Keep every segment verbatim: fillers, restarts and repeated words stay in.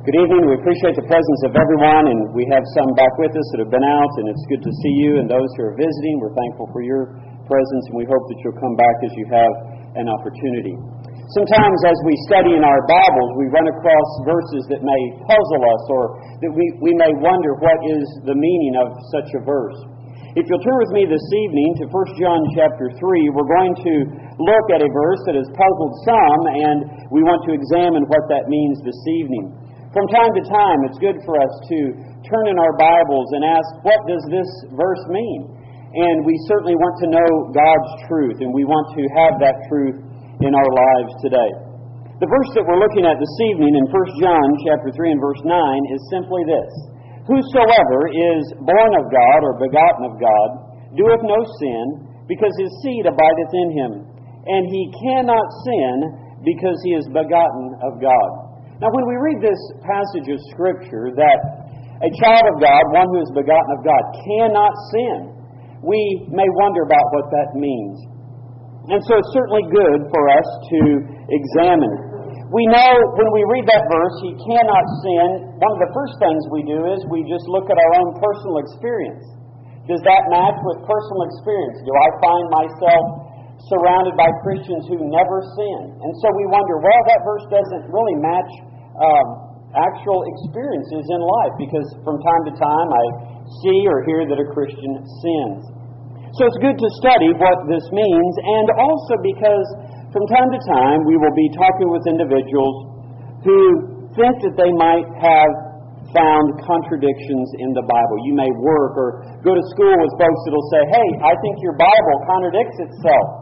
Good evening. We appreciate the presence of everyone, and we have some back with us that have been out, and it's good to see you. And those who are visiting, we're thankful for your presence, and we hope that you'll come back as you have an opportunity. Sometimes as we study in our Bibles, we run across verses that may puzzle us, or that we, we may wonder what is the meaning of such a verse. If you'll turn with me this evening to First John chapter three, we're going to look at a verse that has puzzled some, and we want to examine what that means this evening. From time to time, it's good for us to turn in our Bibles and ask, what does this verse mean? And we certainly want to know God's truth, and we want to have that truth in our lives today. The verse that we're looking at this evening in First John chapter three and verse nine is simply this: Whosoever is born of God or begotten of God doeth no sin, because his seed abideth in him, and he cannot sin because he is begotten of God. Now, when we read this passage of Scripture, that a child of God, one who is begotten of God, cannot sin, we may wonder about what that means. And so it's certainly good for us to examine. We know when we read that verse, he cannot sin, one of the first things we do is we just look at our own personal experience. Does that match with personal experience? Do I find myself surrounded by Christians who never sin? And so we wonder, well, that verse doesn't really match um, actual experiences in life, because from time to time I see or hear that a Christian sins. So it's good to study what this means, and also because from time to time we will be talking with individuals who think that they might have found contradictions in the Bible. You may work or go to school with folks that will say, hey, I think your Bible contradicts itself.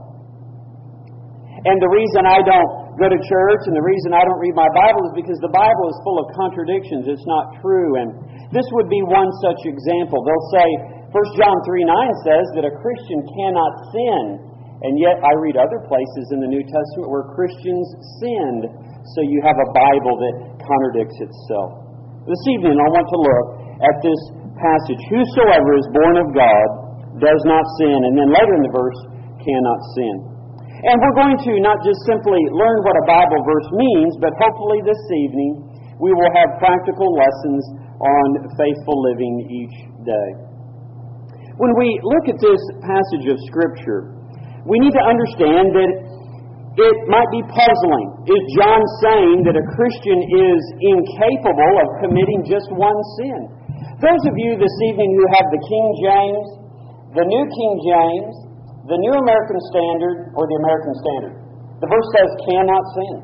And the reason I don't go to church and the reason I don't read my Bible is because the Bible is full of contradictions. It's not true. And this would be one such example. They'll say, First John three nine says that a Christian cannot sin. And yet I read other places in the New Testament where Christians sinned. So you have a Bible that contradicts itself. This evening I want to look at this passage. Whosoever is born of God does not sin. And then later in the verse, cannot sin. And we're going to not just simply learn what a Bible verse means, but hopefully this evening we will have practical lessons on faithful living each day. When we look at this passage of Scripture, we need to understand that it might be puzzling. Is John saying that a Christian is incapable of committing just one sin? Those of you this evening who have the King James, the New King James, the New American Standard, or the American Standard, the verse says cannot sin.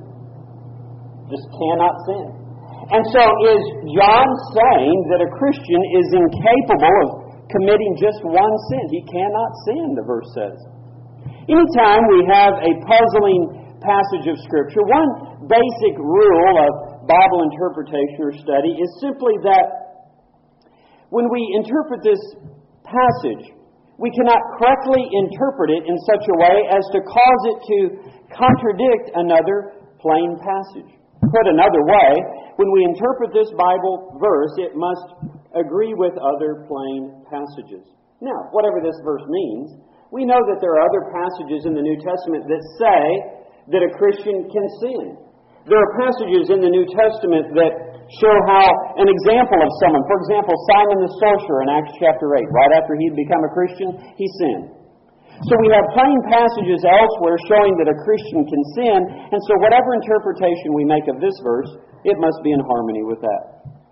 Just cannot sin. And so is John saying that a Christian is incapable of committing just one sin? He cannot sin, the verse says. Anytime we have a puzzling passage of Scripture, one basic rule of Bible interpretation or study is simply that when we interpret this passage, we cannot correctly interpret it in such a way as to cause it to contradict another plain passage. Put another way, when we interpret this Bible verse, it must agree with other plain passages. Now, whatever this verse means, we know that there are other passages in the New Testament that say that a Christian can sin. There are passages in the New Testament that show how an example of someone, for example, Simon the sorcerer in Acts chapter eight, right after he had become a Christian, he sinned. So we have plain passages elsewhere showing that a Christian can sin, and so whatever interpretation we make of this verse, it must be in harmony with that.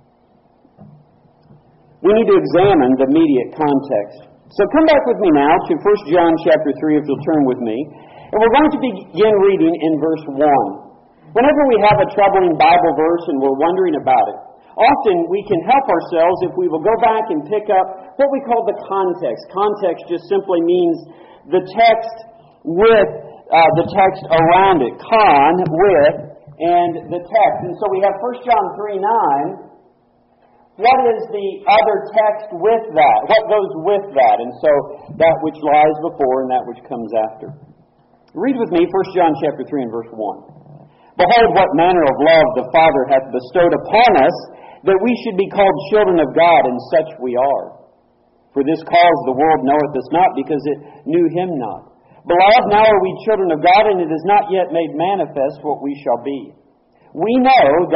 We need to examine the immediate context. So come back with me now to First John chapter three, if you'll turn with me, and we're going to begin reading in verse one. Whenever we have a troubling Bible verse and we're wondering about it, often we can help ourselves if we will go back and pick up what we call the context. Context just simply means the text with uh, the text around it. Con, with, and the text. And so we have First John three nine. What is the other text with that? What goes with that? And so that which lies before and that which comes after. Read with me First John chapter three and verse one. Behold, what manner of love the Father hath bestowed upon us, that we should be called children of God, and such we are. For this cause the world knoweth us not, because it knew him not. Beloved, now are we children of God, and it is not yet made manifest what we shall be. We know that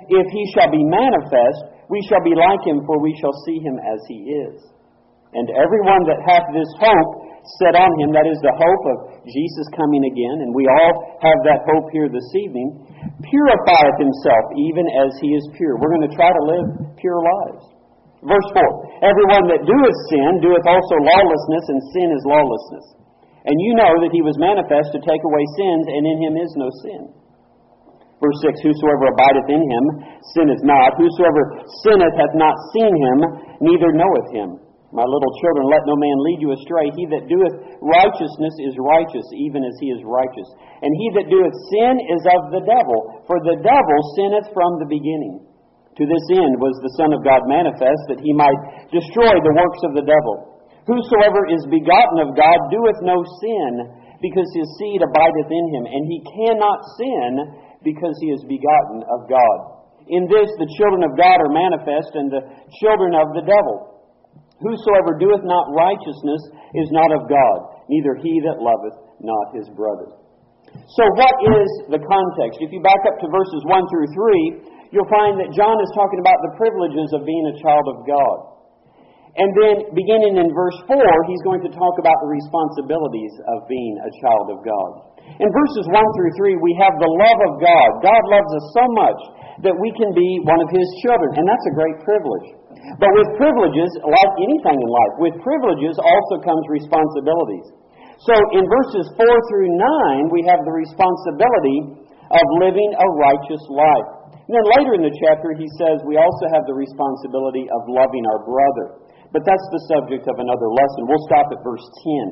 if he shall be manifest, we shall be like him, for we shall see him as he is. And everyone that hath this hope set on him, that is the hope of Jesus coming again, and we all have that hope here this evening, purifieth himself even as he is pure. We're going to try to live pure lives. Verse four, everyone that doeth sin doeth also lawlessness, and sin is lawlessness. And you know that he was manifest to take away sins, and in him is no sin. Verse six, whosoever abideth in him sinneth not. Whosoever sinneth hath not seen him, neither knoweth him. My little children, let no man lead you astray. He that doeth righteousness is righteous, even as he is righteous. And he that doeth sin is of the devil, for the devil sinneth from the beginning. To this end was the Son of God manifest, that he might destroy the works of the devil. Whosoever is begotten of God doeth no sin, because his seed abideth in him, and he cannot sin, because he is begotten of God. In this the children of God are manifest, and the children of the devil. Whosoever doeth not righteousness is not of God, neither he that loveth not his brother. So what is the context? If you back up to verses one through three, you'll find that John is talking about the privileges of being a child of God. And then, beginning in verse four, he's going to talk about the responsibilities of being a child of God. In verses one through three, we have the love of God. God loves us so much that we can be one of his children, and that's a great privilege. But with privileges, like anything in life, with privileges also comes responsibilities. So in verses four through nine, we have the responsibility of living a righteous life. And then later in the chapter, he says we also have the responsibility of loving our brother. But that's the subject of another lesson. We'll stop at verse ten.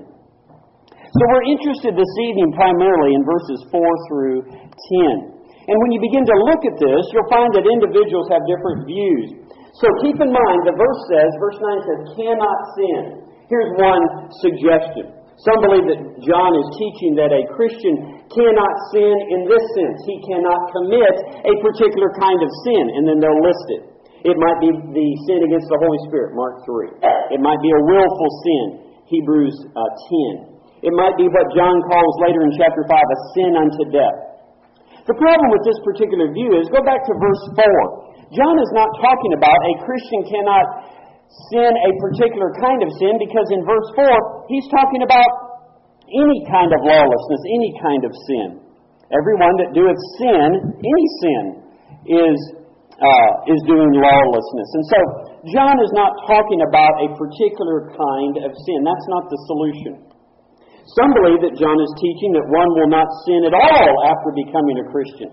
So we're interested this evening primarily in verses four through ten. And when you begin to look at this, you'll find that individuals have different views. So keep in mind, the verse says, verse nine says, cannot sin. Here's one suggestion. Some believe that John is teaching that a Christian cannot sin in this sense. He cannot commit a particular kind of sin, and then they'll list it. It might be the sin against the Holy Spirit, Mark three. It might be a willful sin, Hebrews uh, ten. It might be what John calls later in chapter five, a sin unto death. The problem with this particular view is, go back to verse four. John is not talking about a Christian cannot sin a particular kind of sin, because in verse four, he's talking about any kind of lawlessness, any kind of sin. Everyone that doeth sin, any sin, is uh, is doing lawlessness. And so, John is not talking about a particular kind of sin. That's not the solution. Some believe that John is teaching that one will not sin at all after becoming a Christian.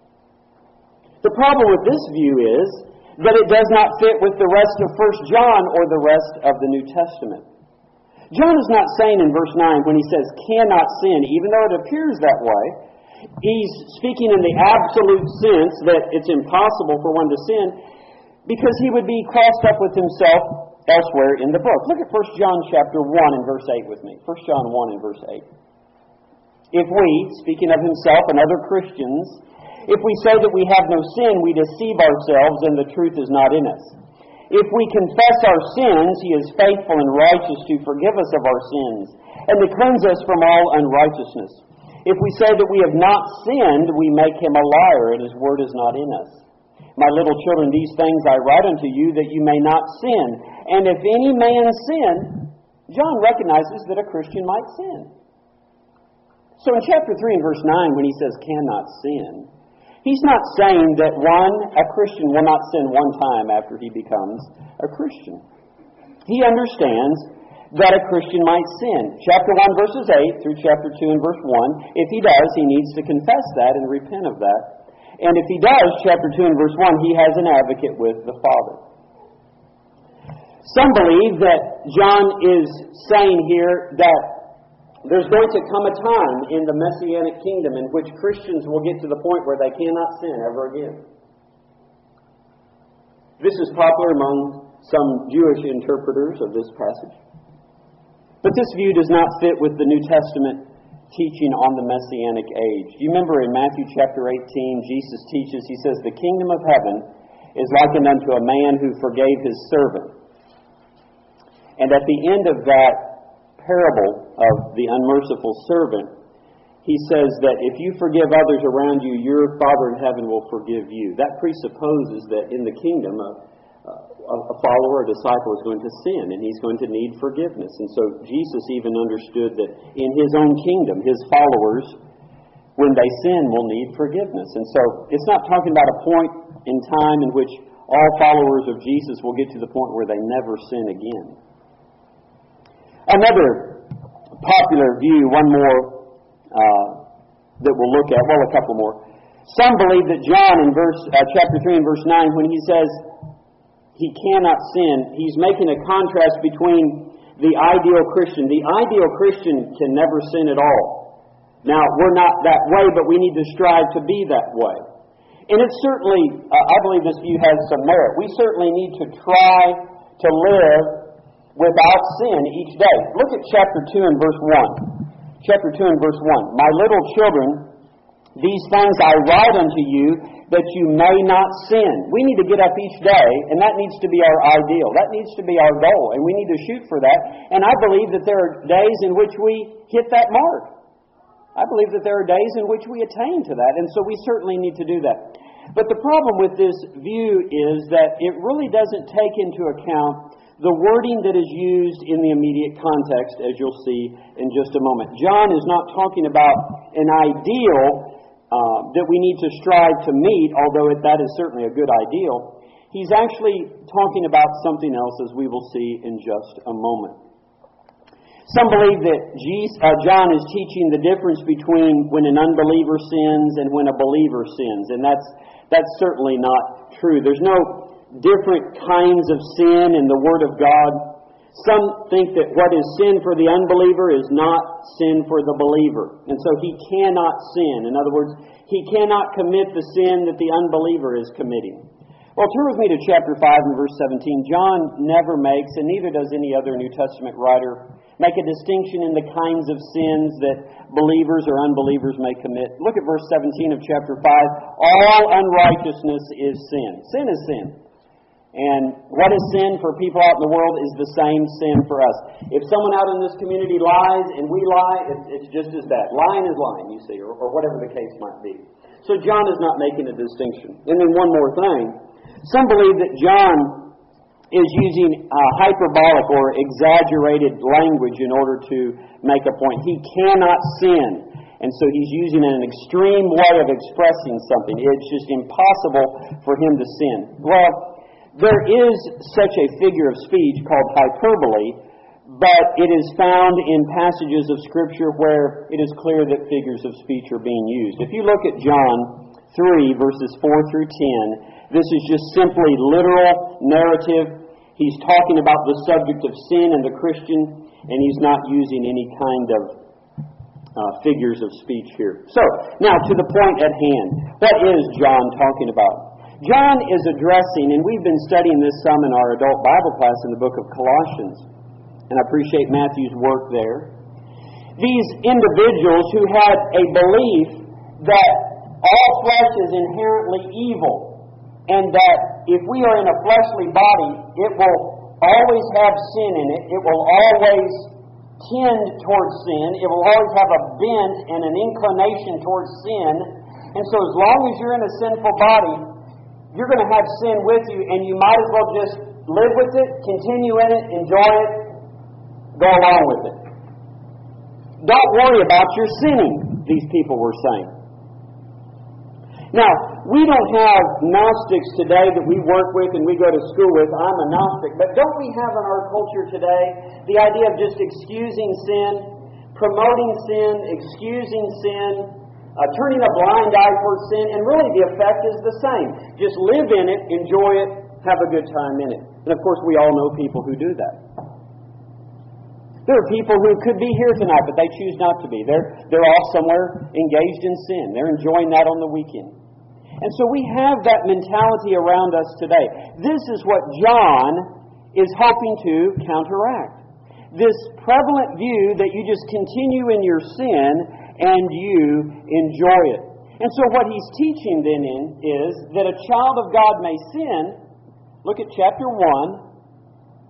The problem with this view is that it does not fit with the rest of First John or the rest of the New Testament. John is not saying in verse nine, when he says cannot sin, even though it appears that way, he's speaking in the absolute sense that it's impossible for one to sin, because he would be crossed up with himself elsewhere in the book. Look at First John chapter one and verse eight with me. First John one and verse eight. If we, speaking of himself and other Christians, if we say that we have no sin, we deceive ourselves, and the truth is not in us. If we confess our sins, he is faithful and righteous to forgive us of our sins, and to cleanse us from all unrighteousness. If we say that we have not sinned, we make him a liar, and his word is not in us. My little children, these things I write unto you, that you may not sin. And if any man sin, John recognizes that a Christian might sin. So in chapter three and verse nine, when he says cannot sin, he's not saying that one, a Christian will not sin one time after he becomes a Christian. He understands that a Christian might sin. Chapter one, verses eight through chapter two and verse one, if he does, he needs to confess that and repent of that. And if he does, chapter two and verse one, he has an advocate with the Father. Some believe that John is saying here that there's going to come a time in the Messianic kingdom in which Christians will get to the point where they cannot sin ever again. This is popular among some Jewish interpreters of this passage. But this view does not fit with the New Testament teaching on the Messianic age. Do you remember in Matthew chapter eighteen, Jesus teaches, he says, the kingdom of heaven is likened unto a man who forgave his servant. And at the end of that parable of the unmerciful servant, he says that if you forgive others around you, your Father in heaven will forgive you. That presupposes that in the kingdom, a, a, a follower, a disciple is going to sin, and he's going to need forgiveness. And so Jesus even understood that in his own kingdom, his followers, when they sin, will need forgiveness. And so it's not talking about a point in time in which all followers of Jesus will get to the point where they never sin again. Another popular view, one more uh, that we'll look at, well, a couple more. Some believe that John in verse uh, chapter three and verse nine, when he says he cannot sin, he's making a contrast between the ideal Christian. The ideal Christian can never sin at all. Now, we're not that way, but we need to strive to be that way. And it's certainly, uh, I believe this view has some merit. We certainly need to try to live without sin each day. Look at chapter two and verse one. Chapter two and verse one. My little children, these things I write unto you, that you may not sin. We need to get up each day, and that needs to be our ideal. That needs to be our goal, and we need to shoot for that. And I believe that there are days in which we hit that mark. I believe that there are days in which we attain to that, and so we certainly need to do that. But the problem with this view is that it really doesn't take into account the wording that is used in the immediate context, as you'll see in just a moment. John is not talking about an ideal uh, that we need to strive to meet, although it, that is certainly a good ideal. He's actually talking about something else, as we will see in just a moment. Some believe that Jesus, uh, John is teaching the difference between when an unbeliever sins and when a believer sins, and that's that's certainly not true. There's no different kinds of sin in the Word of God. Some think that what is sin for the unbeliever is not sin for the believer, and so he cannot sin. In other words, he cannot commit the sin that the unbeliever is committing. Well, turn with me to chapter five and verse seventeen. John never makes, and neither does any other New Testament writer, make a distinction in the kinds of sins that believers or unbelievers may commit. Look at verse seventeen of chapter five. All unrighteousness is sin. Sin is sin. And what is sin for people out in the world is the same sin for us. If someone out in this community lies and we lie, it's, it's just as bad. Lying is lying, you see, or, or whatever the case might be. So John is not making a distinction. And then one more thing. Some believe that John is using uh, hyperbolic or exaggerated language in order to make a point. He cannot sin. And so he's using an extreme way of expressing something. It's just impossible for him to sin. Well, there is such a figure of speech called hyperbole, but it is found in passages of Scripture where it is clear that figures of speech are being used. If you look at John three, verses four through ten, this is just simply literal narrative. He's talking about the subject of sin and the Christian, and he's not using any kind of uh, figures of speech here. So, now to the point at hand. What is John talking about? John is addressing, and we've been studying this some in our adult Bible class in the book of Colossians, and I appreciate Matthew's work there. These individuals who had a belief that all flesh is inherently evil, and that if we are in a fleshly body, it will always have sin in it. It will always tend towards sin. It will always have a bent and an inclination towards sin. And so as long as you're in a sinful body, you're going to have sin with you, and you might as well just live with it, continue in it, enjoy it, go along with it. Don't worry about your sinning, these people were saying. Now, we don't have Gnostics today that we work with and we go to school with. I'm a Gnostic. But don't we have in our culture today the idea of just excusing sin, promoting sin, excusing sin, uh, turning a blind eye towards sin, and really the effect is the same. Just live in it, enjoy it, have a good time in it. And of course, we all know people who do that. There are people who could be here tonight, but they choose not to be. They're, they're off somewhere engaged in sin. They're enjoying that on the weekend. And so we have that mentality around us today. This is what John is hoping to counteract. This prevalent view that you just continue in your sin and you enjoy it. And so what he's teaching then in is that a child of God may sin. Look at chapter one,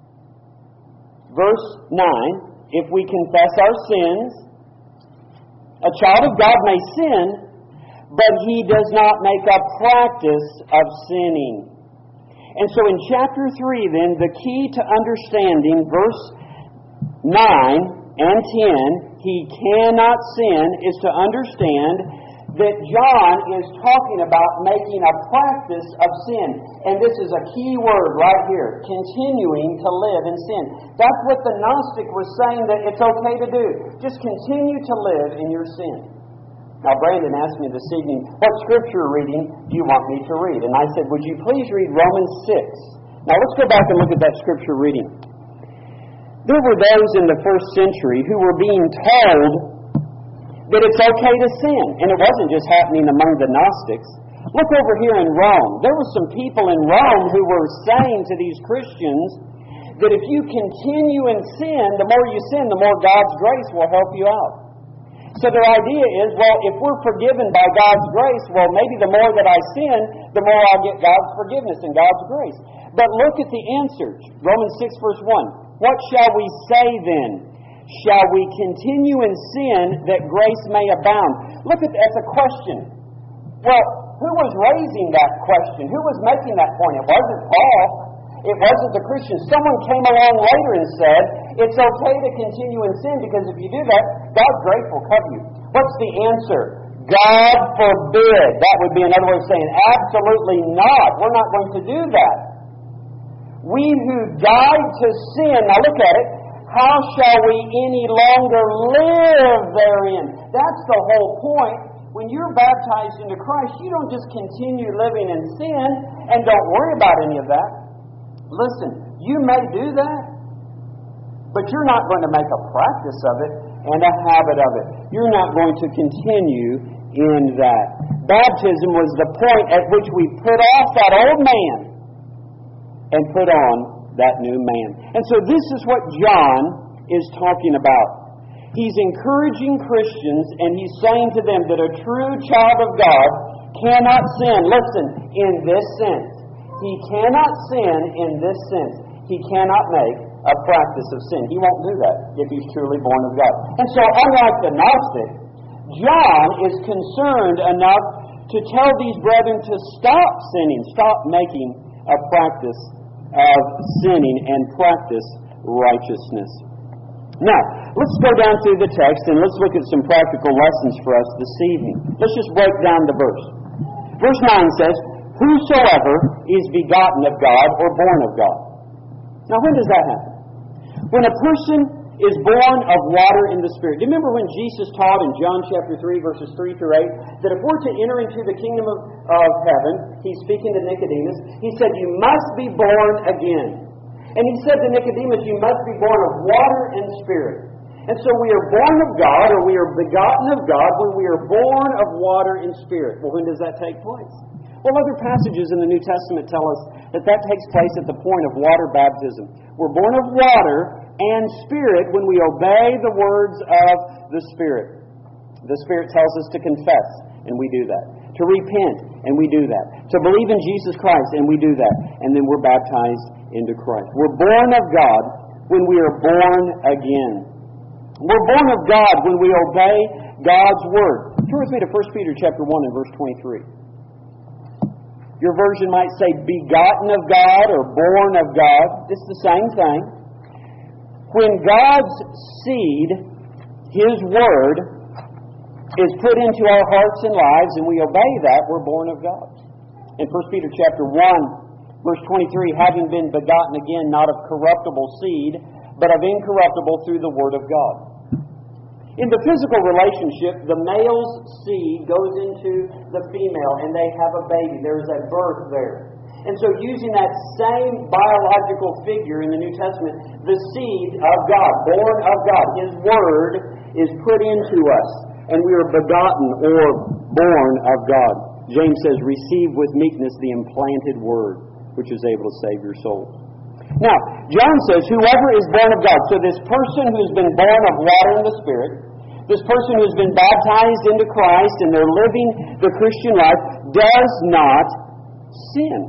verse nine. If we confess our sins, A child of God may sin, but he does not make a practice of sinning. And so in chapter three, then, the key to understanding verse nine and ten, he cannot sin, is to understand that John is talking about making a practice of sin. And this is a key word right here, continuing to live in sin. That's what the Gnostic was saying that it's okay to do. Just continue to live in your sin. Now, Brandon asked me this evening, what scripture reading do you want me to read? And I said, would you please read Romans six? Now, let's go back and look at that scripture reading. There were those in the first century who were being told that it's okay to sin. And it wasn't just happening among the Gnostics. Look over here in Rome. There were some people in Rome who were saying to these Christians that if you continue in sin, the more you sin, the more God's grace will help you out. So their idea is, well, if we're forgiven by God's grace, well, maybe the more that I sin, the more I'll get God's forgiveness and God's grace. But look at the answers. Romans six, verse one. What shall we say then? Shall we continue in sin that grace may abound? Look at that's a question. Well, who was raising that question? Who was making that point? It wasn't Paul. It wasn't the Christians. Someone came along later and said, it's okay to continue in sin because if you do that, God's grace will cover you. What's the answer? God forbid. That would be another way of saying, absolutely not. We're not going to do that. We who died to sin, now look at it, how shall we any longer live therein? That's the whole point. When you're baptized into Christ, you don't just continue living in sin and don't worry about any of that. Listen, you may do that, but you're not going to make a practice of it and a habit of it. You're not going to continue in that. Baptism was the point at which we put off that old man and put on that new man. And so this is what John is talking about. He's encouraging Christians and he's saying to them that a true child of God cannot sin. Listen, in this sense. He cannot sin in this sense. He cannot make a practice of sin. He won't do that if he's truly born of God. And so, unlike the Gnostic, John is concerned enough to tell these brethren to stop sinning, stop making a practice of sinning and practice righteousness. Now, let's go down through the text and let's look at some practical lessons for us this evening. Let's just break down the verse. Verse nine says, whosoever is begotten of God or born of God. Now, when does that happen? When a person is born of water in the Spirit. Do you remember when Jesus taught in John chapter three, verses three through eight, that if we're to enter into the kingdom of, of heaven, he's speaking to Nicodemus, he said, you must be born again. And he said to Nicodemus, you must be born of water and Spirit. And so we are born of God, or we are begotten of God, when we are born of water and Spirit. Well, when does that take place? Well, other passages in the New Testament tell us that that takes place at the point of water baptism. We're born of water and Spirit when we obey the words of the Spirit. The Spirit tells us to confess, and we do that. To repent, and we do that. To believe in Jesus Christ, and we do that. And then we're baptized into Christ. We're born of God when we are born again. We're born of God when we obey God's Word. Turn with me to First Peter chapter one and verse twenty-three. Your version might say begotten of God or born of God. It's the same thing. When God's seed, His Word, is put into our hearts and lives and we obey that, we're born of God. In First Peter chapter one, verse twenty-three, having been begotten again, not of corruptible seed, but of incorruptible through the Word of God. In the physical relationship, the male's seed goes into the female and they have a baby. There's a birth there. And so using that same biological figure in the New Testament, the seed of God, born of God, His Word is put into us and we are begotten or born of God. James says, receive with meekness the implanted Word, which is able to save your soul. Now, John says, whoever is born of God. So this person who's been born of water and the Spirit, this person who's been baptized into Christ and they're living the Christian life, does not sin.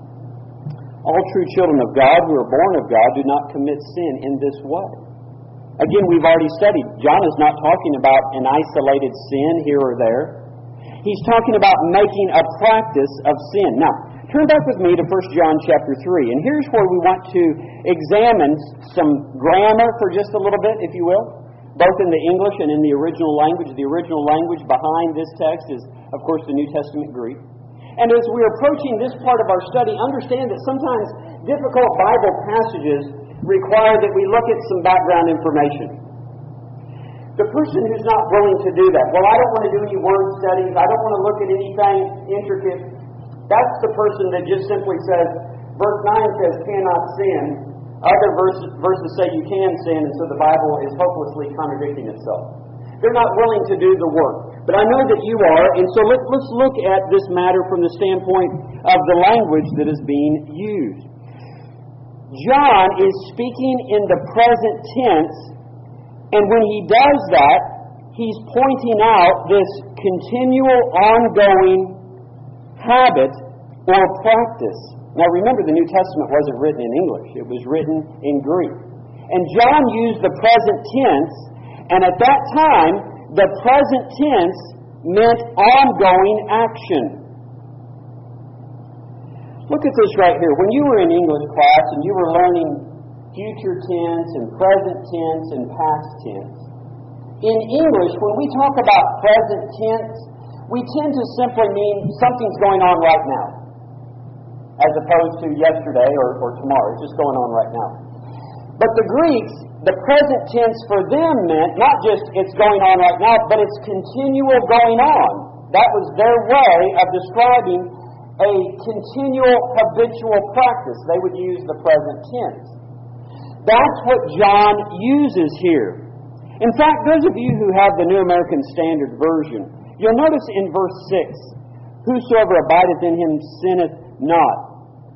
All true children of God who are born of God do not commit sin in this way. Again, we've already studied, John is not talking about an isolated sin here or there. He's talking about making a practice of sin. Now, turn back with me to First John chapter three, and here's where we want to examine some grammar for just a little bit, if you will, both in the English and in the original language. The original language behind this text is, of course, the New Testament Greek. And as we're approaching this part of our study, understand that sometimes difficult Bible passages require that we look at some background information. The person who's not willing to do that, well, I don't want to do any word studies, I don't want to look at anything intricate, that's the person that just simply says, verse nine says, cannot sin. Other verses, verses say you can sin, and so the Bible is hopelessly contradicting itself. They're not willing to do the work. But I know that you are, and so let, let's look at this matter from the standpoint of the language that is being used. John is speaking in the present tense, and when he does that, he's pointing out this continual, ongoing habit or practice. Now remember, the New Testament wasn't written in English. It was written in Greek. And John used the present tense, and at that time, the present tense meant ongoing action. Look at this right here. When you were in English class and you were learning future tense and present tense and past tense, in English, when we talk about present tense, we tend to simply mean something's going on right now, as opposed to yesterday or, or tomorrow. It's just going on right now. But the Greeks, the present tense for them meant not just it's going on right now, but it's continual going on. That was their way of describing a continual, habitual practice. They would use the present tense. That's what John uses here. In fact, those of you who have the New American Standard Version, you'll notice in verse six, whosoever abideth in him sinneth not.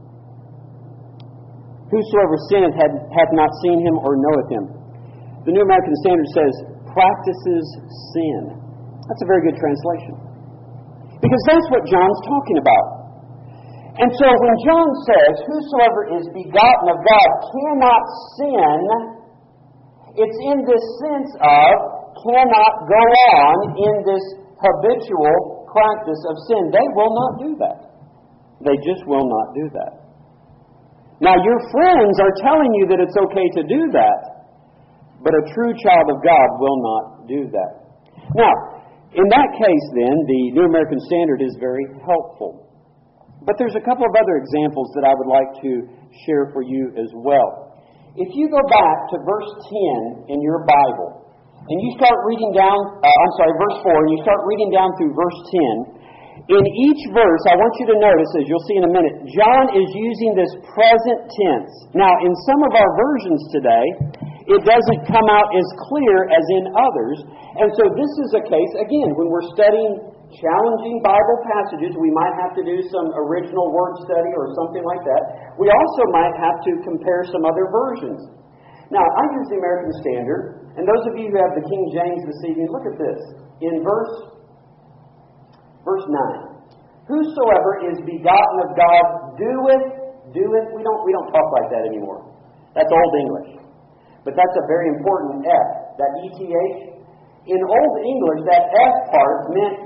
Whosoever sinneth hath not seen him or knoweth him. The New American Standard says, practices sin. That's a very good translation. Because that's what John's talking about. And so when John says, whosoever is begotten of God cannot sin, it's in this sense of cannot go on in this habitual practice of sin. They will not do that. They just will not do that. Now, your friends are telling you that it's okay to do that, but a true child of God will not do that. Now, in that case, then, the New American Standard is very helpful. But there's a couple of other examples that I would like to share for you as well. If you go back to verse ten in your Bible, and you start reading down, uh, I'm sorry, verse four, and you start reading down through verse ten, in each verse, I want you to notice, as you'll see in a minute, John is using this present tense. Now, in some of our versions today, it doesn't come out as clear as in others. And so this is a case, again, when we're studying challenging Bible passages, we might have to do some original word study or something like that. We also might have to compare some other versions. Now, I use the American Standard, and those of you who have the King James this evening, look at this. In verse Verse nine, whosoever is begotten of God doeth, doeth, we don't, we don't talk like that anymore. That's Old English. But that's a very important F, that E T H. In Old English, that F part meant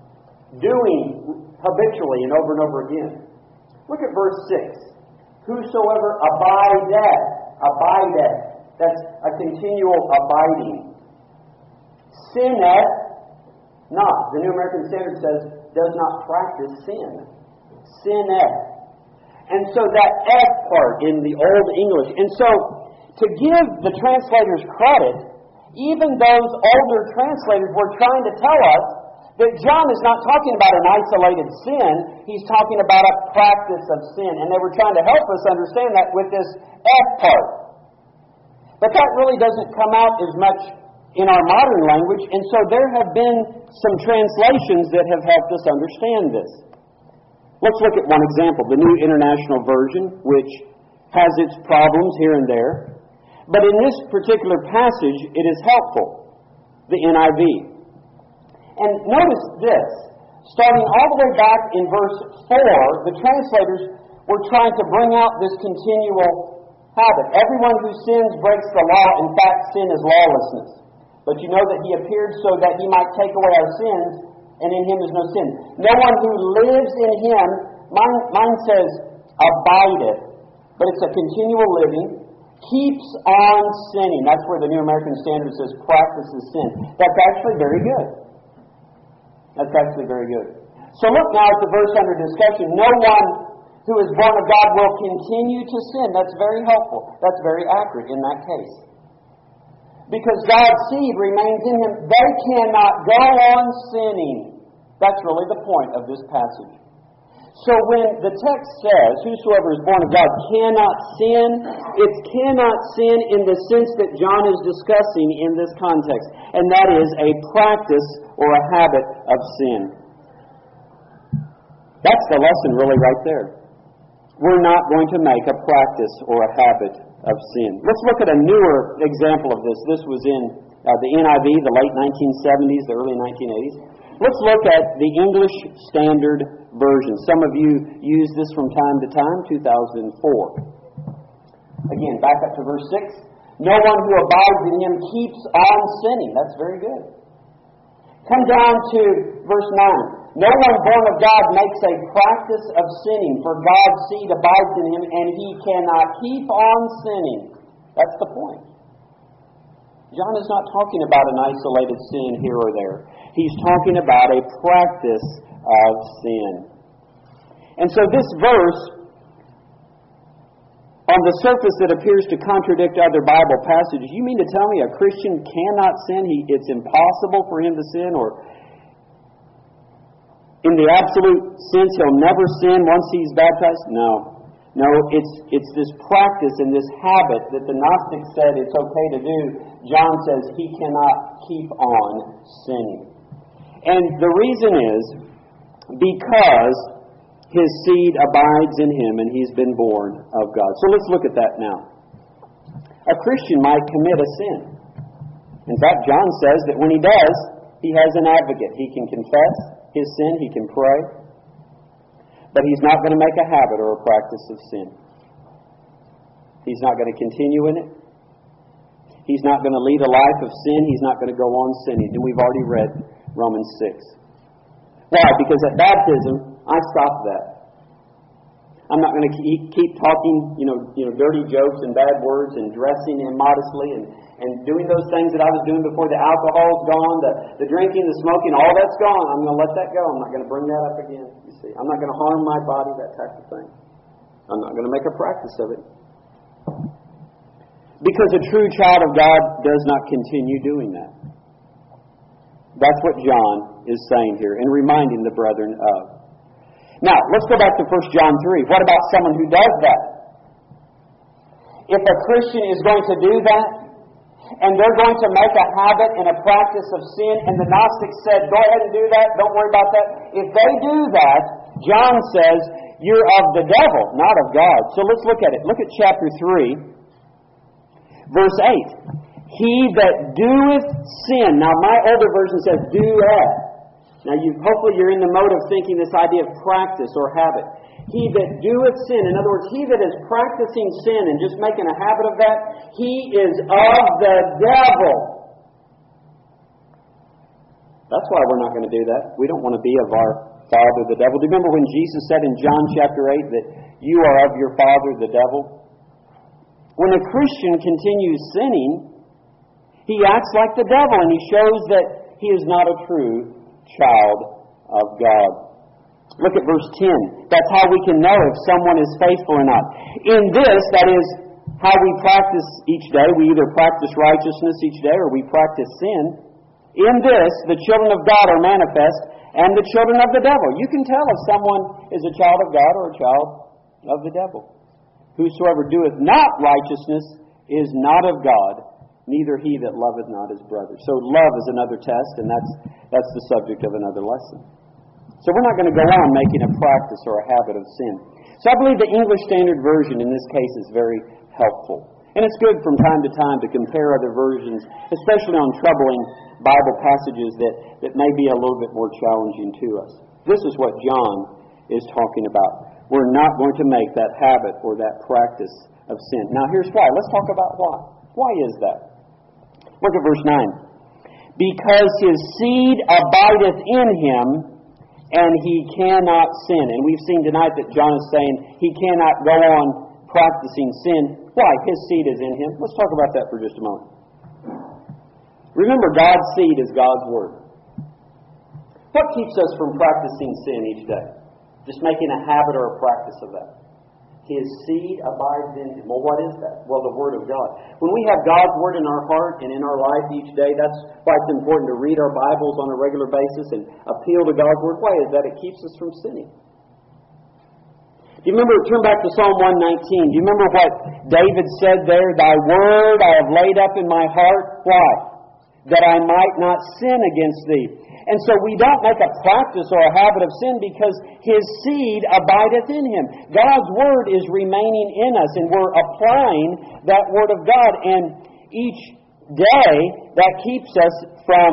doing habitually and over and over again. Look at verse six. Whosoever abideth, abideth, that's a continual abiding. Sinneth not. The New American Standard says, does not practice sin. Sinneth. And so that F part in the Old English. And so, to give the translators credit, even those older translators were trying to tell us that John is not talking about an isolated sin. He's talking about a practice of sin. And they were trying to help us understand that with this F part. But that really doesn't come out as much in our modern language, and so there have been some translations that have helped us understand this. Let's look at one example, the New International Version, which has its problems here and there. But in this particular passage, it is helpful, the N I V. And notice this, starting all the way back in verse four, the translators were trying to bring out this continual habit. Everyone who sins breaks the law. In fact, sin is lawlessness. But you know that He appeared so that He might take away our sins, and in Him is no sin. No one who lives in Him, mine, mine says, abideth, but it's a continual living, keeps on sinning. That's where the New American Standard says practices sin. That's actually very good. That's actually very good. So look now at the verse under discussion. No one who is born of God will continue to sin. That's very helpful. That's very accurate in that case. Because God's seed remains in him, they cannot go on sinning. That's really the point of this passage. So when the text says, whosoever is born of God cannot sin, it cannot sin in the sense that John is discussing in this context. And that is a practice or a habit of sin. That's the lesson really right there. We're not going to make a practice or a habit of sin. Let's look at a newer example of this. This was in uh, the N I V, the late nineteen seventies, the early nineteen eighties. Let's look at the English Standard Version. Some of you use this from time to time, two thousand four. Again, back up to verse six. No one who abides in him keeps on sinning. That's very good. Come down to verse nine. No one born of God makes a practice of sinning, for God's seed abides in him, and he cannot keep on sinning. That's the point. John is not talking about an isolated sin here or there. He's talking about a practice of sin. And so this verse, on the surface that appears to contradict other Bible passages, you mean to tell me a Christian cannot sin? He, it's impossible for him to sin? Or in the absolute sense, he'll never sin once he's baptized? No. No, it's it's this practice and this habit that the Gnostics said it's okay to do. John says he cannot keep on sinning. And the reason is because his seed abides in him and he's been born of God. So let's look at that now. A Christian might commit a sin. In fact, John says that when he does, he has an advocate. He can confess his sin, he can pray, but he's not going to make a habit or a practice of sin. He's not going to continue in it. He's not going to lead a life of sin. He's not going to go on sinning. And we've already read Romans six. Why? Because at baptism, I stopped that. I'm not going to keep, keep talking, you know, you know, dirty jokes and bad words and dressing immodestly and, and doing those things that I was doing before. The alcohol's gone, the, the drinking, the smoking, all that's gone. I'm going to let that go. I'm not going to bring that up again. You see, I'm not going to harm my body, that type of thing. I'm not going to make a practice of it. Because a true child of God does not continue doing that. That's what John is saying here and reminding the brethren of. Now, let's go back to First John three. What about someone who does that? If a Christian is going to do that, and they're going to make a habit and a practice of sin, and the Gnostics said, go ahead and do that, don't worry about that. If they do that, John says, you're of the devil, not of God. So let's look at it. Look at chapter three, verse eight. He that doeth sin. Now, my older version says, doeth. Now, you hopefully you're in the mode of thinking this idea of practice or habit. He that doeth sin, in other words, he that is practicing sin and just making a habit of that, he is of the devil. That's why we're not going to do that. We don't want to be of our father, the devil. Do you remember when Jesus said in John chapter eight that you are of your father, the devil? When a Christian continues sinning, he acts like the devil, and he shows that he is not a true child of God. Look at verse ten. That's how we can know if someone is faithful or not. In this, that is how we practice each day. We either practice righteousness each day or we practice sin. In this, the children of God are manifest and the children of the devil. You can tell if someone is a child of God or a child of the devil. Whosoever doeth not righteousness is not of God, neither he that loveth not his brother. So love is another test, and that's that's the subject of another lesson. So we're not going to go on making a practice or a habit of sin. So I believe the English Standard Version in this case is very helpful. And it's good from time to time to compare other versions, especially on troubling Bible passages that, that may be a little bit more challenging to us. This is what John is talking about. We're not going to make that habit or that practice of sin. Now here's why. Let's talk about why. Why is that? Look at verse nine. Because his seed abideth in him, and he cannot sin. And we've seen tonight that John is saying he cannot go on practicing sin. Why? His seed is in him. Let's talk about that for just a moment. Remember, God's seed is God's Word. What keeps us from practicing sin each day? Just making a habit or a practice of that. His seed abides in him. Well, what is that? Well, the Word of God. When we have God's Word in our heart and in our life each day, that's why it's important to read our Bibles on a regular basis and appeal to God's Word. Why is that? It keeps us from sinning. Do you remember, turn back to Psalm one nineteen. Do you remember what David said there? Thy Word I have laid up in my heart. Why? That I might not sin against thee. And so we don't make a practice or a habit of sin because his seed abideth in him. God's Word is remaining in us, and we're applying that Word of God. And each day, that keeps us from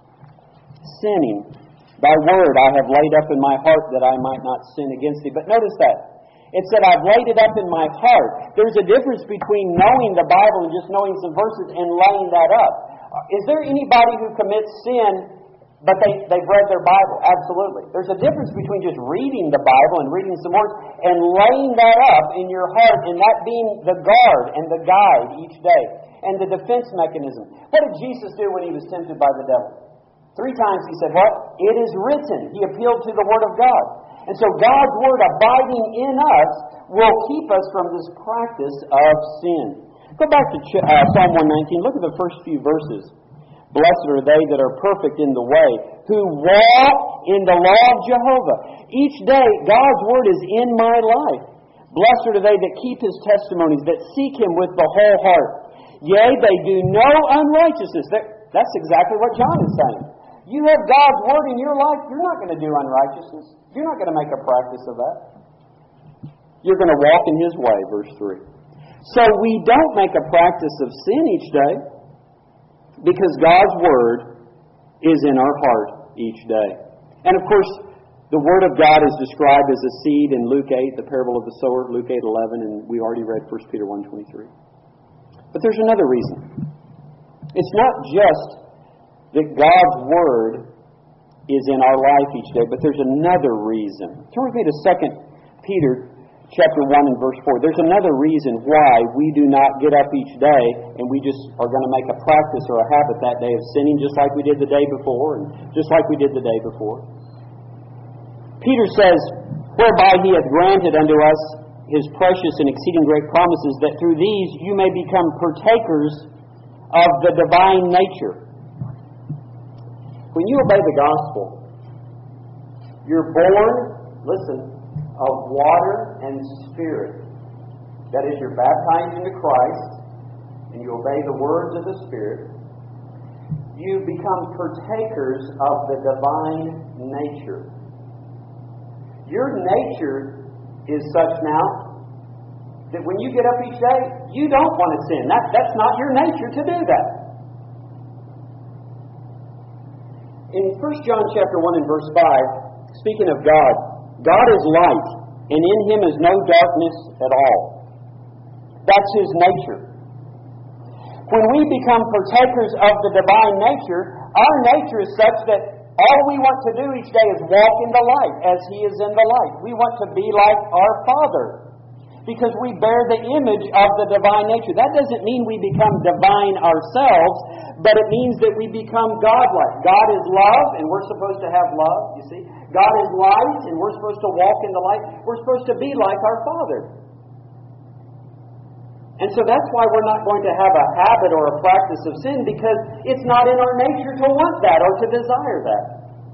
sinning. Thy Word I have laid up in my heart that I might not sin against thee. But notice that. It said, I've laid it up in my heart. There's a difference between knowing the Bible and just knowing some verses and laying that up. Is there anybody who commits sin but they, they've read their Bible? Absolutely. There's a difference between just reading the Bible and reading some words and laying that up in your heart and that being the guard and the guide each day and the defense mechanism. What did Jesus do when he was tempted by the devil? Three times he said, what? It is written. He appealed to the Word of God. And so God's Word abiding in us will keep us from this practice of sin. Go back to uh, Psalm one nineteen. Look at the first few verses. Blessed are they that are perfect in the way, who walk in the law of Jehovah. Each day, God's Word is in my life. Blessed are they that keep His testimonies, that seek Him with the whole heart. Yea, they do no unrighteousness. That's exactly what John is saying. You have God's Word in your life, you're not going to do unrighteousness. You're not going to make a practice of that. You're going to walk in His way, verse three. So we don't make a practice of sin each day, because God's Word is in our heart each day. And of course, the Word of God is described as a seed in Luke eight, the parable of the sower, Luke eight eleven, and we already read First Peter one twenty-three. But there's another reason. It's not just that God's Word is in our life each day, but there's another reason. Turn with me to Second Peter chapter one and verse four. There's another reason why we do not get up each day and we just are going to make a practice or a habit that day of sinning just like we did the day before and just like we did the day before. Peter says, whereby he hath granted unto us his precious and exceeding great promises, that through these you may become partakers of the divine nature. When you obey the gospel, you're born, listen, of water and spirit. That is, you're baptized into Christ, and you obey the words of the Spirit. You become partakers of the divine nature. Your nature is such now that when you get up each day, you don't want to sin. That, that's not your nature to do that. In First John chapter one and verse five, speaking of God, God is light, and in Him is no darkness at all. That's His nature. When we become partakers of the divine nature, our nature is such that all we want to do each day is walk in the light as He is in the light. We want to be like our Father because we bear the image of the divine nature. That doesn't mean we become divine ourselves, but it means that we become godlike. God is love, and we're supposed to have love, you see. God is light, and we're supposed to walk in the light. We're supposed to be like our Father. And so that's why we're not going to have a habit or a practice of sin, because it's not in our nature to want that or to desire that.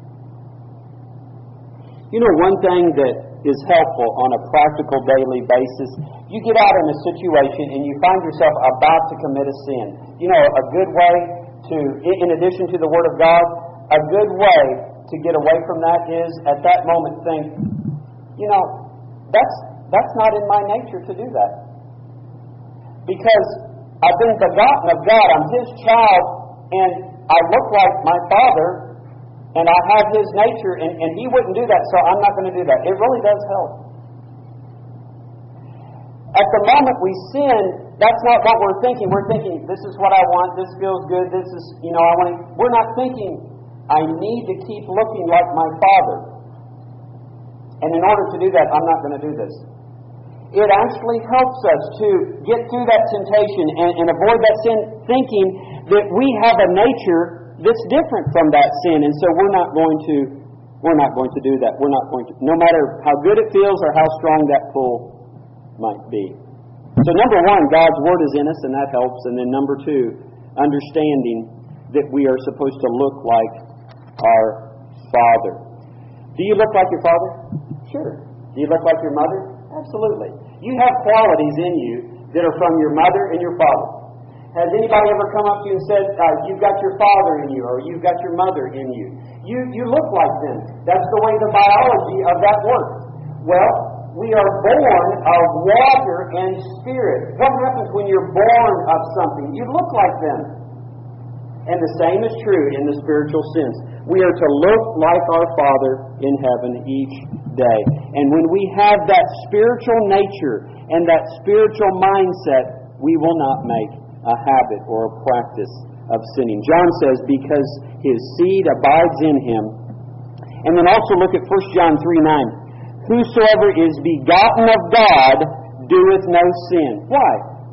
You know, one thing that is helpful on a practical daily basis, you get out in a situation and you find yourself about to commit a sin. You know, a good way to, in addition to the Word of God, a good way to get away from that is at that moment think, you know, that's that's not in my nature to do that. Because I've been begotten of God, I'm His child, and I look like my Father, and I have His nature, and, and He wouldn't do that, so I'm not going to do that. It really does help. at the moment we sin, that's not what we're thinking. We're thinking, this is what I want, this feels good, this is, you know, I want to... We're not thinking, I need to keep looking like my Father. And in order to do that, I'm not going to do this. It actually helps us to get through that temptation and, and avoid that sin, thinking that we have a nature that's different from that sin, and so we're not going to we're not going to do that. We're not going to, no matter how good it feels or how strong that pull might be. So number one, God's Word is in us, and that helps. And then number two, understanding that we are supposed to look like our Father. Do you look like your Father? Sure. Do you look like your mother? Absolutely. You have qualities in you that are from your mother and your father. Has anybody ever come up to you and said, uh, you've got your father in you, or you've got your mother in you? You you look like them. That's the way the biology of that works. Well, we are born of water and spirit. What happens when you're born of something? You look like them. And the same is true in the spiritual sense. We are to look like our Father in heaven each day. And when we have that spiritual nature and that spiritual mindset, we will not make a habit or a practice of sinning. John says, because his seed abides in him. And then also look at First John three nine. Whosoever is begotten of God doeth no sin. Why?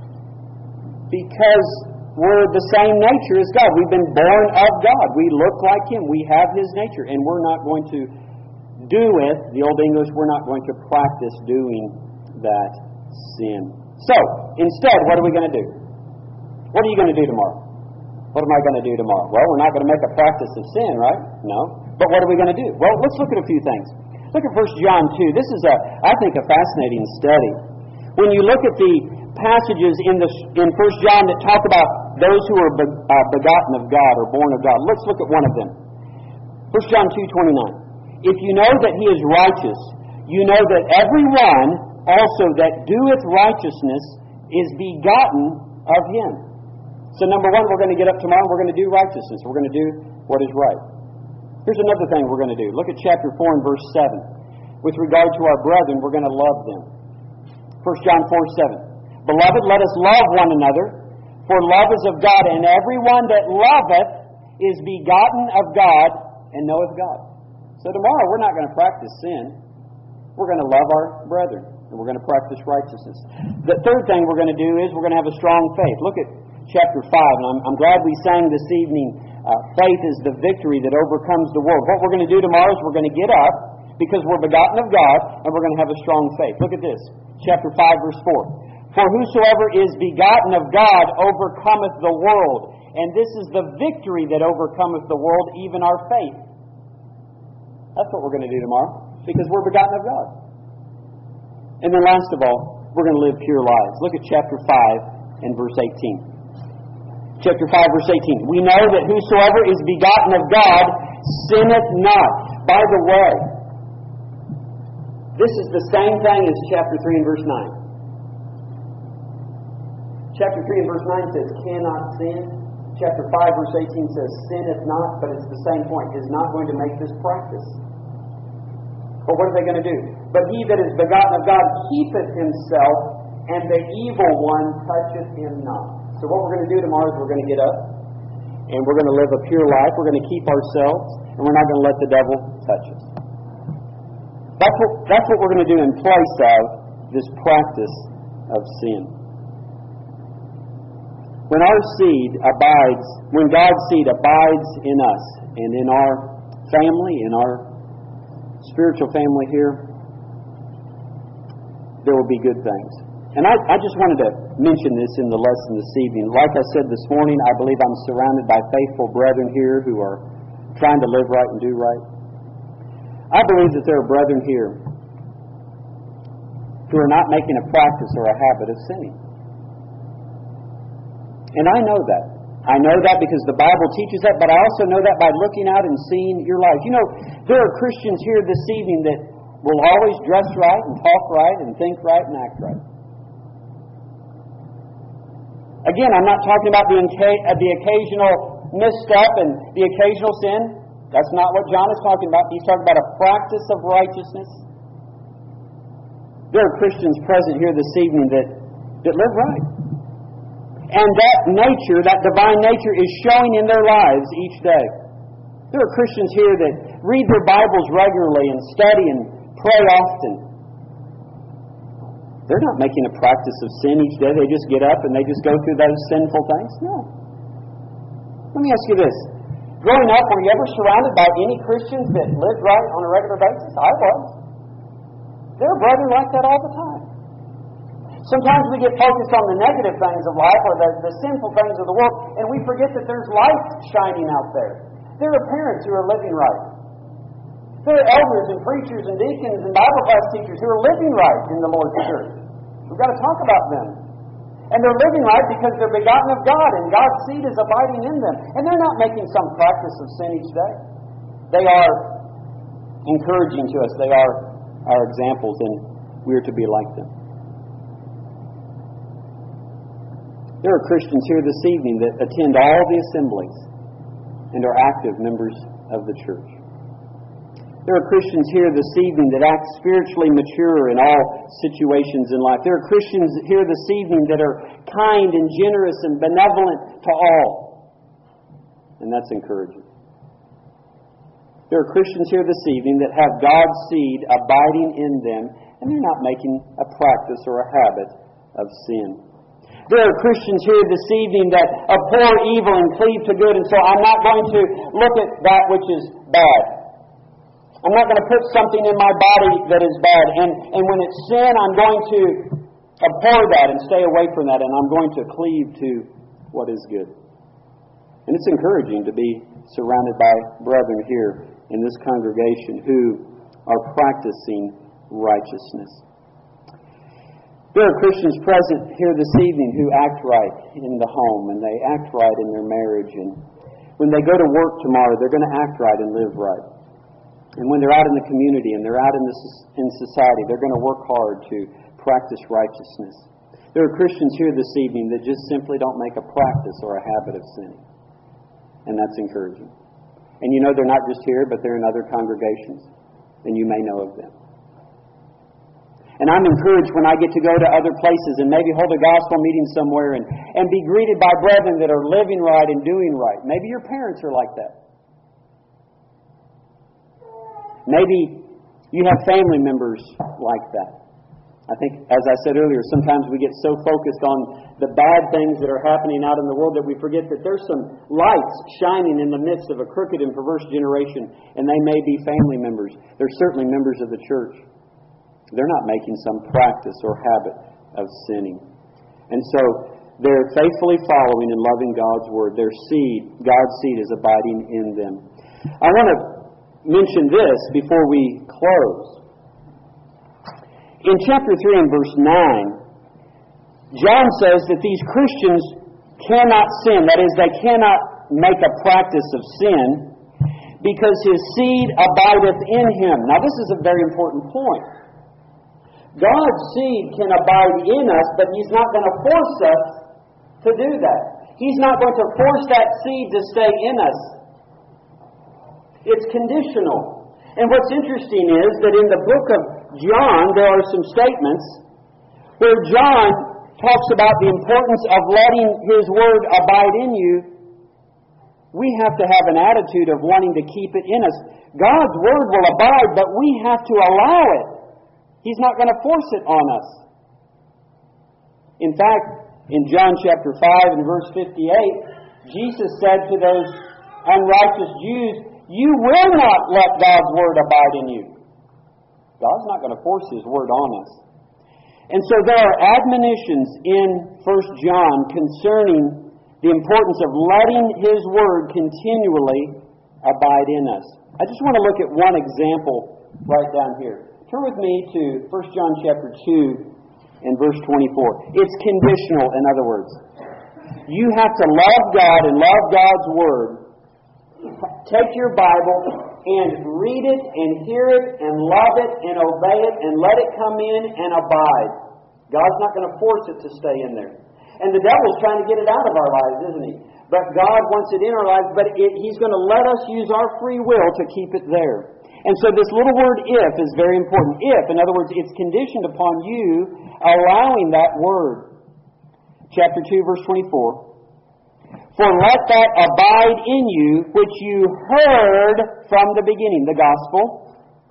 Because we're the same nature as God. We've been born of God. We look like Him. We have His nature. And we're not going to do it, the Old English, we're not going to practice doing that sin. So, instead, what are we going to do? What are you going to do tomorrow? What am I going to do tomorrow? Well, we're not going to make a practice of sin, right? No. But what are we going to do? Well, let's look at a few things. Look at First John two. This is, a, I think, a fascinating study. When you look at the passages in, the, in First John that talk about those who are be, uh, begotten of God or born of God, let's look at one of them. First John two twenty-nine. If you know that He is righteous, you know that everyone also that doeth righteousness is begotten of Him. So number one, we're going to get up tomorrow and we're going to do righteousness. We're going to do what is right. Here's another thing we're going to do. Look at chapter four and verse seven. With regard to our brethren, we're going to love them. First John four seven. Beloved, let us love one another, for love is of God, and everyone that loveth is begotten of God and knoweth God. So tomorrow we're not going to practice sin. We're going to love our brethren, and we're going to practice righteousness. The third thing we're going to do is we're going to have a strong faith. Look at chapter five, and I'm, I'm glad we sang this evening, uh, faith is the victory that overcomes the world. What we're going to do tomorrow is we're going to get up, because we're begotten of God, and we're going to have a strong faith. Look at this, chapter five, verse four. For whosoever is begotten of God overcometh the world, and this is the victory that overcometh the world, even our faith. That's what we're going to do tomorrow, because we're begotten of God. And then last of all, we're going to live pure lives. Look at chapter five and verse eighteen. Chapter five, verse eighteen. We know that whosoever is begotten of God sinneth not. By the way, this is the same thing as chapter three and verse nine. Chapter three and verse nine says, cannot sin. Chapter five, verse eighteen says, sinneth not, but it's the same point, is not going to make this practice. But what are they going to do? But he that is begotten of God keepeth himself, and the evil one toucheth him not. So what we're going to do tomorrow is we're going to get up, and we're going to live a pure life. We're going to keep ourselves, and we're not going to let the devil touch us. That's what, that's what we're going to do in place of this practice of sin. When our seed abides, when God's seed abides in us and in our family, in our spiritual family here, there will be good things. And I, I just wanted to mention this in the lesson this evening. Like I said this morning, I believe I'm surrounded by faithful brethren here who are trying to live right and do right. I believe that there are brethren here who are not making a practice or a habit of sinning. And I know that. I know that because the Bible teaches that, but I also know that by looking out and seeing your lives. You know, there are Christians here this evening that will always dress right and talk right and think right and act right. Again, I'm not talking about the, the occasional misstep and the occasional sin. That's not what John is talking about. He's talking about a practice of righteousness. There are Christians present here this evening that, that live right. And that nature, that divine nature, is showing in their lives each day. There are Christians here that read their Bibles regularly and study and pray often. They're not making a practice of sin each day. They just get up and they just go through those sinful things. No. Let me ask you this. Growing up, were you ever surrounded by any Christians that lived right on a regular basis? I was. There are brethren like that all the time. Sometimes we get focused on the negative things of life or the, the sinful things of the world, and we forget that there's light shining out there. There are parents who are living right. There are elders and preachers and deacons and Bible class teachers who are living right in the Lord's church. We've got to talk about them. And they're living right because they're begotten of God, and God's seed is abiding in them. And they're not making some practice of sin each day. They are encouraging to us. They are our examples, and we are to be like them. There are Christians here this evening that attend all the assemblies and are active members of the church. There are Christians here this evening that act spiritually mature in all situations in life. There are Christians here this evening that are kind and generous and benevolent to all. And that's encouraging. There are Christians here this evening that have God's seed abiding in them, and they're not making a practice or a habit of sin. There are Christians here this evening that abhor evil and cleave to good, and so I'm not going to look at that which is bad. I'm not going to put something in my body that is bad. And, and when it's sin, I'm going to abhor that and stay away from that. And I'm going to cleave to what is good. And it's encouraging to be surrounded by brethren here in this congregation who are practicing righteousness. There are Christians present here this evening who act right in the home. And they act right in their marriage. And when they go to work tomorrow, they're going to act right and live right. And when they're out in the community and they're out in, the, in society, they're going to work hard to practice righteousness. There are Christians here this evening that just simply don't make a practice or a habit of sinning. And that's encouraging. And you know they're not just here, but they're in other congregations. And you may know of them. And I'm encouraged when I get to go to other places and maybe hold a gospel meeting somewhere and, and be greeted by brethren that are living right and doing right. Maybe your parents are like that. Maybe you have family members like that. I think, as I said earlier, sometimes we get so focused on the bad things that are happening out in the world that we forget that there's some lights shining in the midst of a crooked and perverse generation, and they may be family members. They're certainly members of the church. They're not making some practice or habit of sinning. And so they're faithfully following and loving God's Word. Their seed, God's seed, is abiding in them. I want to mention this before we close. In chapter three and verse nine, John says that these Christians cannot sin. That is, they cannot make a practice of sin because his seed abideth in him. Now this is a very important point. God's seed can abide in us, but he's not going to force us to do that. He's not going to force that seed to stay in us. It's conditional. And what's interesting is that in the book of John, there are some statements where John talks about the importance of letting his word abide in you. We have to have an attitude of wanting to keep it in us. God's word will abide, but we have to allow it. He's not going to force it on us. In fact, in John chapter five and verse fifty-eight, Jesus said to those unrighteous Jews, "You will not let God's word abide in you." God's not going to force his word on us. And so there are admonitions in First John concerning the importance of letting his word continually abide in us. I just want to look at one example right down here. Turn with me to First John chapter two and verse twenty-four. It's conditional, in other words. You have to love God and love God's word. Take your Bible and read it and hear it and love it and obey it and let it come in and abide. God's not going to force it to stay in there. And the devil's trying to get it out of our lives, isn't he? But God wants it in our lives, but it, he's going to let us use our free will to keep it there. And so this little word if is very important. If, in other words, it's conditioned upon you allowing that word. Chapter two, verse twenty-four. For let that abide in you which you heard from the beginning, the gospel.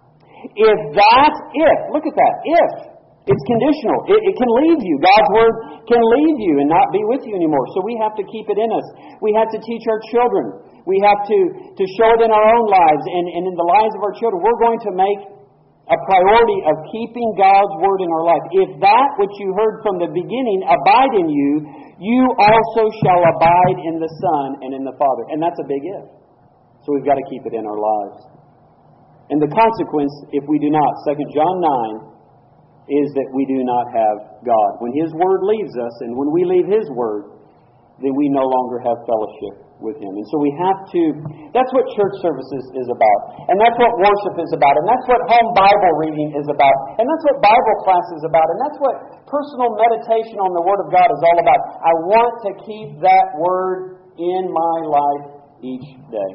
If that, if, look at that, if. It's conditional. It, it can leave you. God's Word can leave you and not be with you anymore. So we have to keep it in us. We have to teach our children. We have to, to show it in our own lives and, and in the lives of our children. We're going to make a priority of keeping God's Word in our life. If that which you heard from the beginning abide in you, you also shall abide in the Son and in the Father. And that's a big if. So we've got to keep it in our lives. And the consequence, if we do not, Second John nine, is that we do not have God. When His Word leaves us, and when we leave His Word, then we no longer have fellowship with Him. And so we have to, that's what church services is about. And that's what worship is about. And that's what home Bible reading is about. And that's what Bible class is about. And that's what personal meditation on the Word of God is all about. I want to keep that Word in my life each day.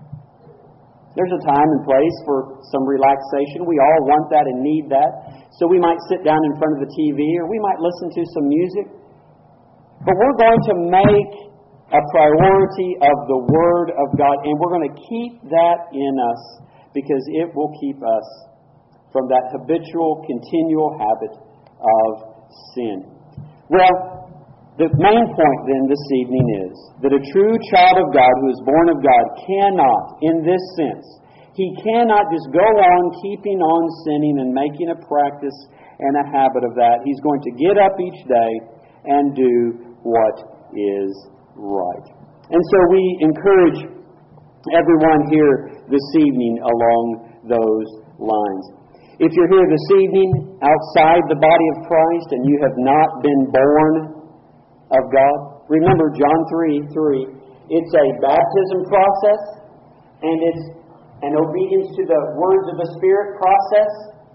There's a time and place for some relaxation. We all want that and need that. So we might sit down in front of the T V or we might listen to some music. But we're going to make a priority of the Word of God, and we're going to keep that in us because it will keep us from that habitual, continual habit of sin. Well, the main point then this evening is that a true child of God who is born of God cannot, in this sense, he cannot just go on keeping on sinning and making a practice and a habit of that. He's going to get up each day and do what is right. And so we encourage everyone here this evening along those lines. If you're here this evening outside the body of Christ and you have not been born of God, remember John three three. It's a baptism process, and it's an obedience to the words of the Spirit process.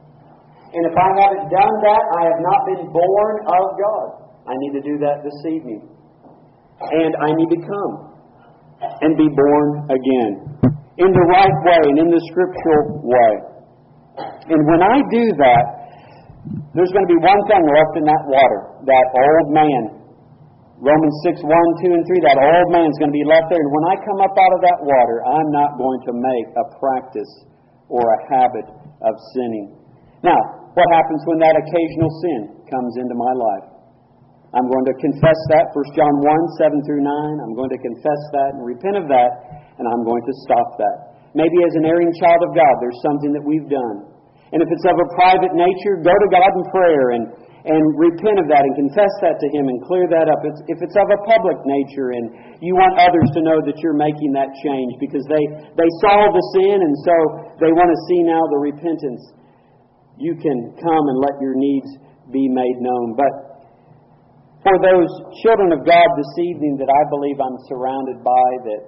And if I haven't done that, I have not been born of God. I need to do that this evening. And I need to come and be born again in the right way and in the scriptural way. And when I do that, there's going to be one thing left in that water, that old man. Romans six, one, two, and three, that old man is going to be left there. And when I come up out of that water, I'm not going to make a practice or a habit of sinning. Now, what happens when that occasional sin comes into my life? I'm going to confess that, First John one, seven through nine. I'm going to confess that and repent of that, and I'm going to stop that. Maybe as an erring child of God, there's something that we've done. And if it's of a private nature, go to God in prayer and And repent of that and confess that to Him and clear that up. It's, if it's of a public nature and you want others to know that you're making that change because they, they saw the sin and so they want to see now the repentance, you can come and let your needs be made known. But for those children of God this evening that I believe I'm surrounded by that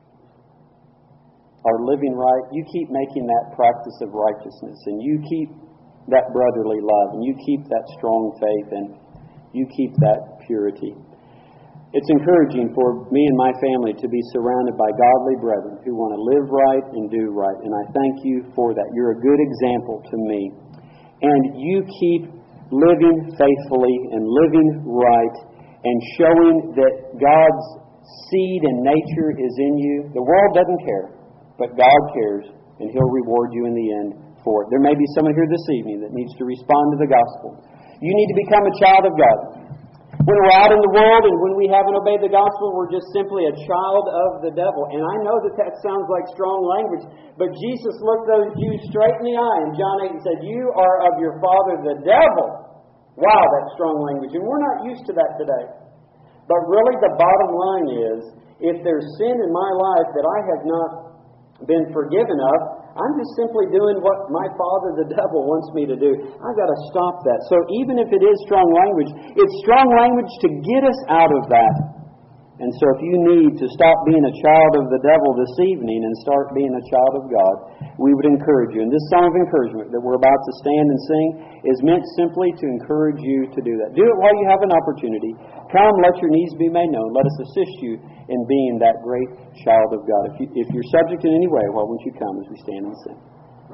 are living right, you keep making that practice of righteousness and you keep that brotherly love, and you keep that strong faith, and you keep that purity. It's encouraging for me and my family to be surrounded by godly brethren who want to live right and do right, and I thank you for that. You're a good example to me. And you keep living faithfully and living right and showing that God's seed and nature is in you. The world doesn't care, but God cares, and He'll reward you in the end for it. There may be someone here this evening that needs to respond to the gospel. You need to become a child of God. When we're out in the world and when we haven't obeyed the gospel, we're just simply a child of the devil. And I know that that sounds like strong language, but Jesus looked those Jews straight in the eye in John eight and said, "You are of your father the devil." Wow, that's strong language. And we're not used to that today. But really the bottom line is, if there's sin in my life that I have not been forgiven of, I'm just simply doing what my father, the devil, wants me to do. I've got to stop that. So even if it is strong language, it's strong language to get us out of that. And so if you need to stop being a child of the devil this evening and start being a child of God, we would encourage you. And this song of encouragement that we're about to stand and sing is meant simply to encourage you to do that. Do it while you have an opportunity. Come, let your needs be made known. Let us assist you in being that great child of God. If, you, if you're subject in any way, why won't you come as we stand and sing?